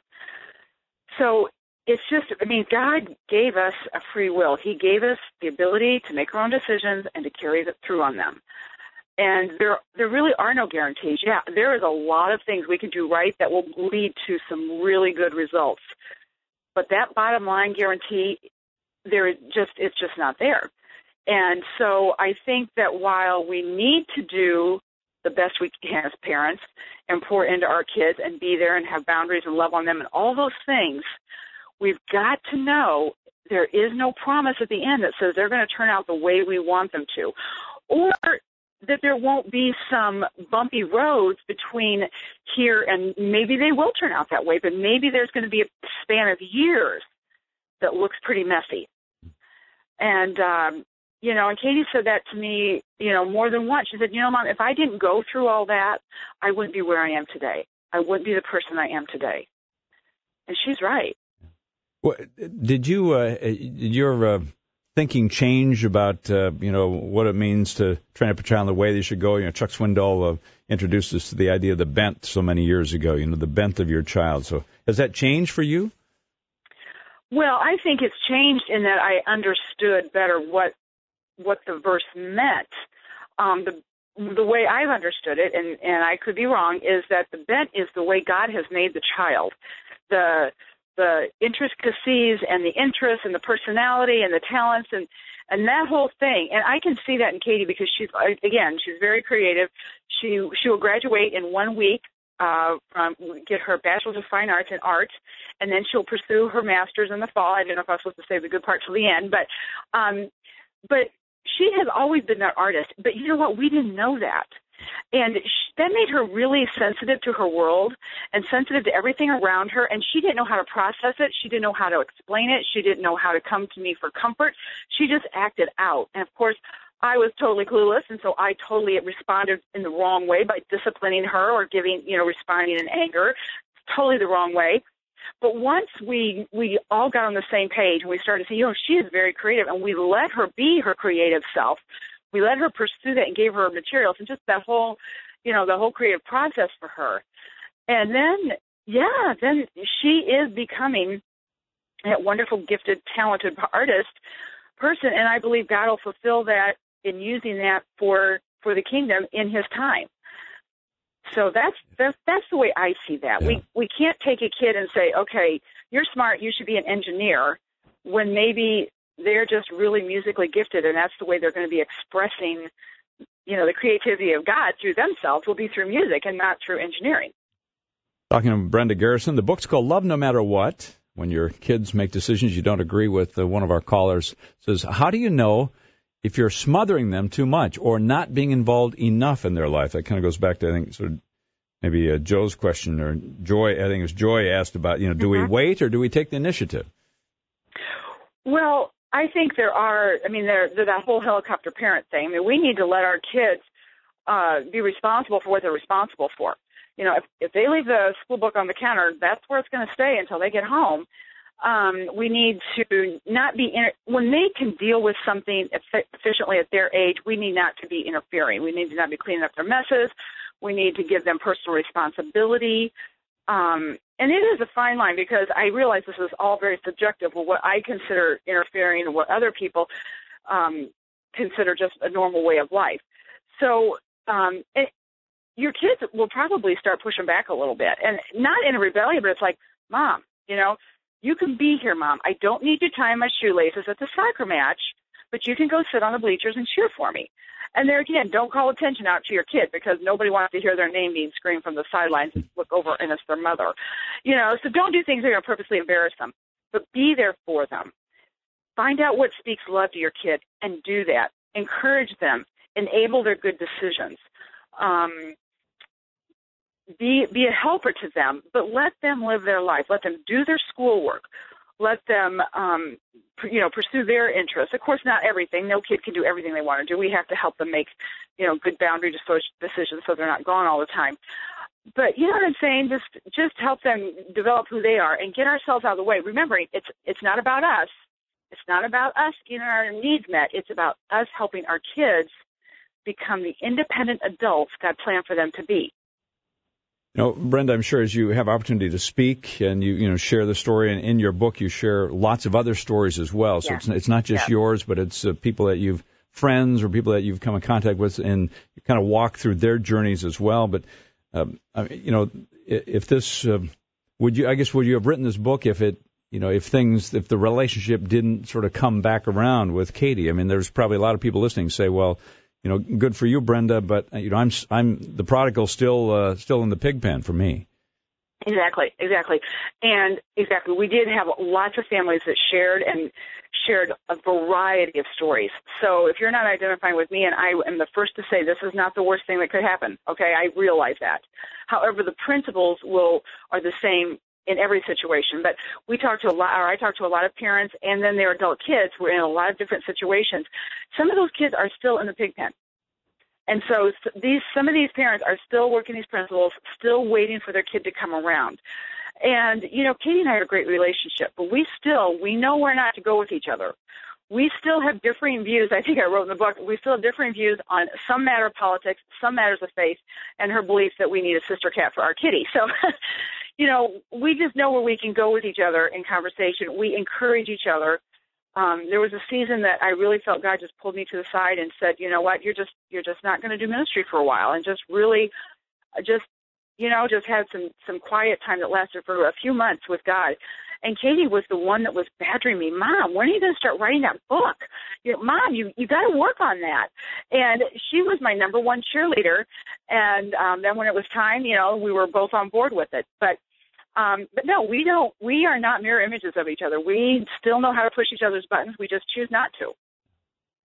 So it's just, I mean, God gave us a free will. He gave us the ability to make our own decisions and to carry through on them. And there there really are no guarantees. Yeah, there is a lot of things we can do right that will lead to some really good results. But that bottom line guarantee, there is just it's just not there. And so I think that while we need to do the best we can as parents and pour into our kids and be there and have boundaries and love on them and all those things, we've got to know there is no promise at the end that says they're going to turn out the way we want them to, or that there won't be some bumpy roads between here and maybe they will turn out that way, but maybe there's going to be a span of years that looks pretty messy. And, um, you know, and Katie said that to me, you know, more than once. She said, you know, Mom, if I didn't go through all that, I wouldn't be where I am today. I wouldn't be the person I am today. And she's right. Well, did you, uh, did your uh, thinking change about, uh, you know, what it means to train up a child in the way they should go? You know, Chuck Swindoll uh, introduced us to the idea of the bent so many years ago, you know, the bent of your child. So has that changed for you? Well, I think it's changed in that I understood better what what the verse meant. Um, the the way I've understood it, and, and I could be wrong, is that the bent is the way God has made the child. The the intricacies and the interests and the personality and the talents and, and that whole thing. And I can see that in Katie because she's, again, she's very creative. She she will graduate in one week, uh, from, get her Bachelor's of Fine Arts in art, and then she'll pursue her master's in the fall. I don't know if I was supposed to say the good part till the end, but um, but she has always been that artist. But you know what? We didn't know that. And she, that made her really sensitive to her world and sensitive to everything around her. And she didn't know how to process it. She didn't know how to explain it. She didn't know how to come to me for comfort. She just acted out. And, of course, I was totally clueless, and so I totally responded in the wrong way by disciplining her or giving, you know, responding in anger. Totally the wrong way. But once we we all got on the same page and we started to say, you know, she is very creative, and we let her be her creative self. We let her pursue that and gave her materials and just that whole, you know, the whole creative process for her. And then, yeah, then she is becoming that wonderful, gifted, talented artist person, and I believe God will fulfill that in using that for for the kingdom in His time. So that's that's that's the way I see that. Yeah. We we can't take a kid and say, okay, you're smart, you should be an engineer, when maybe they're just really musically gifted, and that's the way they're going to be expressing, you know, the creativity of God through themselves will be through music and not through engineering. Talking to Brenda Garrison, the book's called Love No Matter What. When your kids make decisions you don't agree with, uh, one of our callers says, how do you know if you're smothering them too much or not being involved enough in their life? That kind of goes back to, I think, sort of maybe uh, Joe's question, or Joy, I think it was Joy asked about, you know, do mm-hmm. we wait or do we take the initiative? Well, I think there are, I mean, there, there's that whole helicopter parent thing. I mean, we need to let our kids uh, be responsible for what they're responsible for. You know, if, if they leave the school book on the counter, that's where it's going to stay until they get home. Um, we need to not be, inter- when they can deal with something efficiently at their age, we need not to be interfering. We need to not be cleaning up their messes. We need to give them personal responsibility. Um, and it is a fine line, because I realize this is all very subjective of what I consider interfering and what other people um, consider just a normal way of life. So um, it, your kids will probably start pushing back a little bit, and not in a rebellion, but it's like, Mom, you know, you can be here, Mom. I don't need you tying my shoelaces at the soccer match, but you can go sit on the bleachers and cheer for me. And there again, don't call attention out to your kid, because nobody wants to hear their name being screamed from the sidelines and look over and it's their mother. You know, so don't do things that are going to purposely embarrass them, but be there for them. Find out what speaks love to your kid and do that. Encourage them. Enable their good decisions. Um, be, be a helper to them, but let them live their life. Let them do their schoolwork. Let them, um, you know, pursue their interests. Of course, not everything. No kid can do everything they want to do. We have to help them make, you know, good boundary decisions so they're not gone all the time. But you know what I'm saying? Just, just help them develop who they are and get ourselves out of the way. Remembering, it's, it's not about us. It's not about us getting our needs met. It's about us helping our kids become the independent adults God planned for them to be. You know, Brenda, I'm sure as you have opportunity to speak and you, you know, share the story, and in your book you share lots of other stories as well. So yeah. it's, it's not just yeah. yours, but it's uh, people that you've, friends or people that you've come in contact with, and you kind of walk through their journeys as well. But, um, I mean, you know, if this, uh, would you, I guess, would you have written this book if it, you know, if things, if the relationship didn't sort of come back around with Katie? I mean, there's probably a lot of people listening say, well, you know, good for you, Brenda, but you know, I'm I'm the prodigal still uh, still in the pig pen for me. Exactly, exactly, and exactly. We did have lots of families that shared and shared a variety of stories. So if you're not identifying with me, and I am the first to say this is not the worst thing that could happen. Okay, I realize that. However, the principles will are the same in every situation. But we talk to a lot, or I talk to a lot of parents, and then their adult kids who are in a lot of different situations. Some of those kids are still in the pig pen. And so these, some of these parents are still working these principles, still waiting for their kid to come around. And, you know, Katie and I have a great relationship, but we still, we know where not to go with each other. We still have differing views. I think I wrote in the book, we still have differing views on some matter of politics, some matters of faith, and her belief that we need a sister cat for our kitty. So, you know, we just know where we can go with each other in conversation. We encourage each other. Um, there was a season that I really felt God just pulled me to the side and said, you know what, you're just you're just not going to do ministry for a while, and just really just, you know, just had some, some quiet time that lasted for a few months with God. And Katie was the one that was badgering me, Mom, when are you going to start writing that book? You know, Mom, you, you got to work on that. And she was my number one cheerleader. And um, then when it was time, you know, we were both on board with it. But Um, but no, we don't, we are not mirror images of each other. We still know how to push each other's buttons. We just choose not to.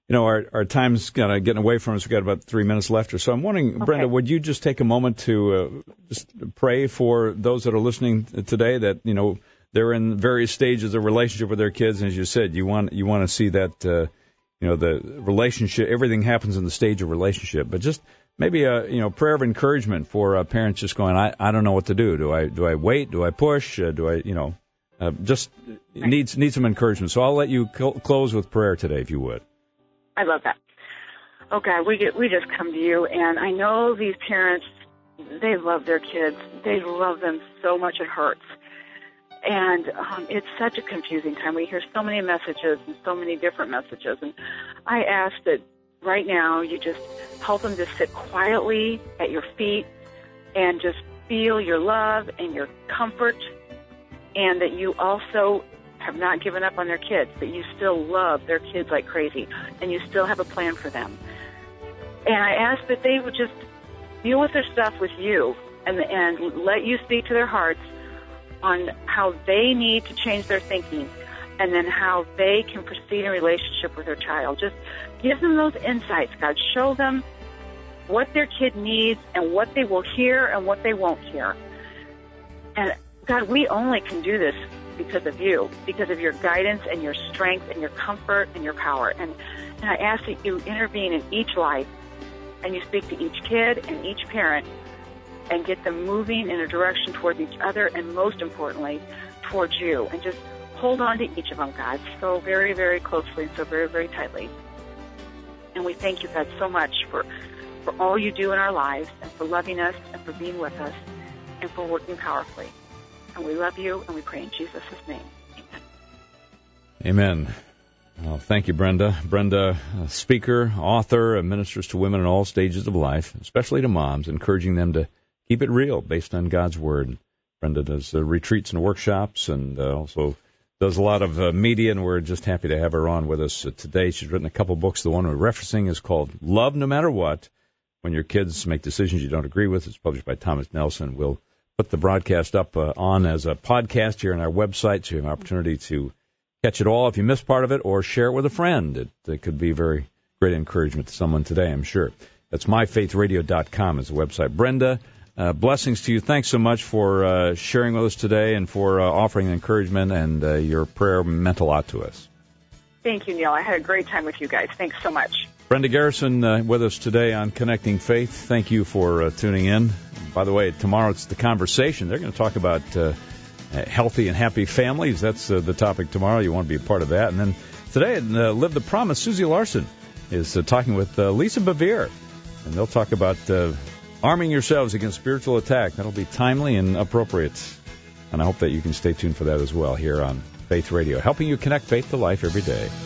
you know, our, our time's kind of getting away from us. We've got about three minutes left or so. I'm wondering, Okay. Brenda, would you just take a moment to uh, just pray for those that are listening today that, you know, they're in various stages of relationship with their kids, and as you said, you want you want to see that, uh, you know, the relationship, everything happens in the stage of relationship, but just maybe a, you know, prayer of encouragement for uh, parents just going, I, I don't know what to do. Do I do I wait? Do I push? Uh, do I, you know, uh, just needs need some encouragement. So I'll let you cl- close with prayer today, if you would. I love that. Oh, God, we get, we just come to you, and I know these parents, they love their kids. They love them so much it hurts. And um, it's such a confusing time. We hear so many messages and so many different messages. And I ask that right now you just help them to sit quietly at your feet and just feel your love and your comfort, and that you also have not given up on their kids, that you still love their kids like crazy, and you still have a plan for them. And I ask that they would just deal with their stuff with you and, and let you speak to their hearts on how they need to change their thinking, and then how they can proceed in relationship with their child. Just give them those insights, God. Show them what their kid needs and what they will hear and what they won't hear. And God, we only can do this because of you, because of your guidance and your strength and your comfort and your power. And, and I ask that you intervene in each life, and you speak to each kid and each parent, and get them moving in a direction towards each other, and most importantly, towards you. And just hold on to each of them, God, so very, very closely and so very, very tightly. And we thank you, God, so much for, for all you do in our lives, and for loving us, and for being with us, and for working powerfully. And we love you, and we pray in Jesus' name. Amen. Amen. Well, thank you, Brenda. Brenda, a speaker, author, ministers to women in all stages of life, especially to moms, encouraging them to keep it real based on God's Word. Brenda does uh, retreats and workshops, and uh, also does a lot of uh, media, and we're just happy to have her on with us uh, today. She's written a couple books. The one we're referencing is called Love No Matter What, When Your Kids Make Decisions You Don't Agree With. It's published by Thomas Nelson. We'll put the broadcast up uh, on as a podcast here on our website, so you have an opportunity to catch it all if you missed part of it, or share it with a friend. It, it could be very great encouragement to someone today, I'm sure. That's my faith radio dot com is the website. Brenda, uh, blessings to you. Thanks so much for uh, sharing with us today, and for uh, offering encouragement, and uh, your prayer meant a lot to us. Thank you, Neil. I had a great time with you guys. Thanks so much. Brenda Garrison uh, with us today on Connecting Faith. Thank you for uh, tuning in. By the way, tomorrow it's The Conversation. They're going to talk about uh, healthy and happy families. That's uh, the topic tomorrow. You want to be a part of that. And then today, in uh, Live the Promise, Susie Larson is uh, talking with uh, Lisa Bevere, and they'll talk about uh, arming yourselves against spiritual attack. That'll be timely and appropriate. And I hope that you can stay tuned for that as well here on Faith Radio, helping you connect faith to life every day.